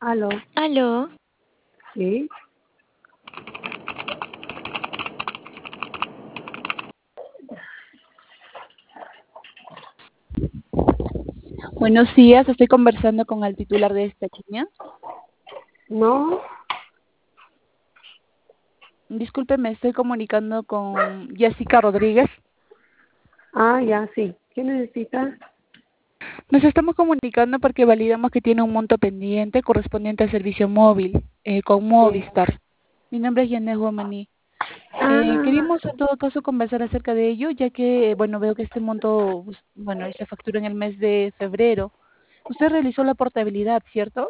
Aló, Aló, sí. Buenos días, estoy conversando con el titular de esta línea. No, Disculpe, me estoy comunicando con Jessica Rodríguez. ya, sí. ¿Qué necesita? Nos estamos comunicando porque validamos que tiene un monto pendiente correspondiente al servicio móvil con Sí. Movistar. Mi nombre es Yanes Guamaní. Ah, Queríamos en todo caso conversar acerca de ello, ya que, bueno, veo que este monto, bueno, se factura en el mes de febrero. Usted realizó la portabilidad, ¿cierto?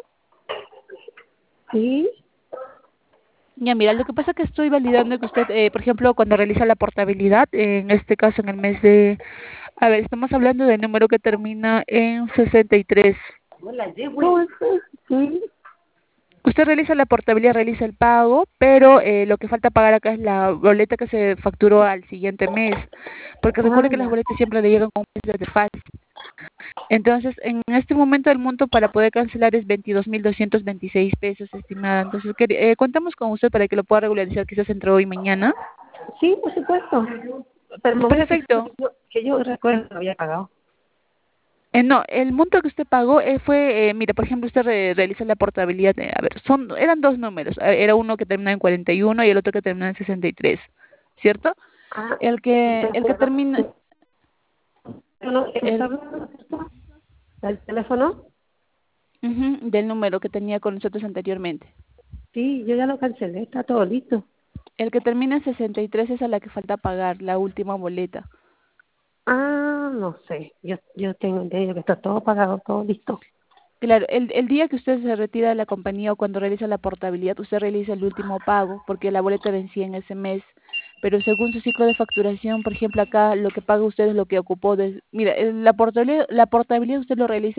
sí. Ya, mira, lo que pasa es que estoy validando que usted, por ejemplo, cuando realiza la portabilidad, en este caso en el mes de... A ver, estamos hablando del número que termina en 63. ¿Cómo es? Sí. Usted realiza la portabilidad, realiza el pago, pero lo que falta pagar acá es la boleta que se facturó al siguiente mes, porque recuerde que las Ya. boletas siempre le llegan con un mes de desfase. Entonces, en este momento el monto para poder cancelar es 22.226 pesos, estimada. Entonces, contamos con usted para que lo pueda regularizar quizás entre hoy y mañana. Sí, por supuesto. Pero me voy a fijar porque Perfecto. yo recuerdo que había pagado. No, el monto que usted pagó fue, mira, por ejemplo, usted realiza la portabilidad, a ver, eran dos números, era uno que termina en 41 y el otro que termina en 63, ¿cierto? Ah, El que termina, ¿no? ¿Qué me está el, hablando, cierto? ¿El teléfono? del número que tenía con nosotros anteriormente. Sí, yo ya lo cancelé, está todo listo. El que termina en 63 es a la que falta pagar, la última boleta. No sé. Yo tengo entendido que está todo pagado, todo listo. Claro, el día que usted se retira de la compañía o cuando realiza la portabilidad, usted realiza el último pago porque la boleta vencía en ese mes. Pero según su ciclo de facturación, por ejemplo, acá lo que paga usted es lo que ocupó. Mira, la portabilidad usted lo realiza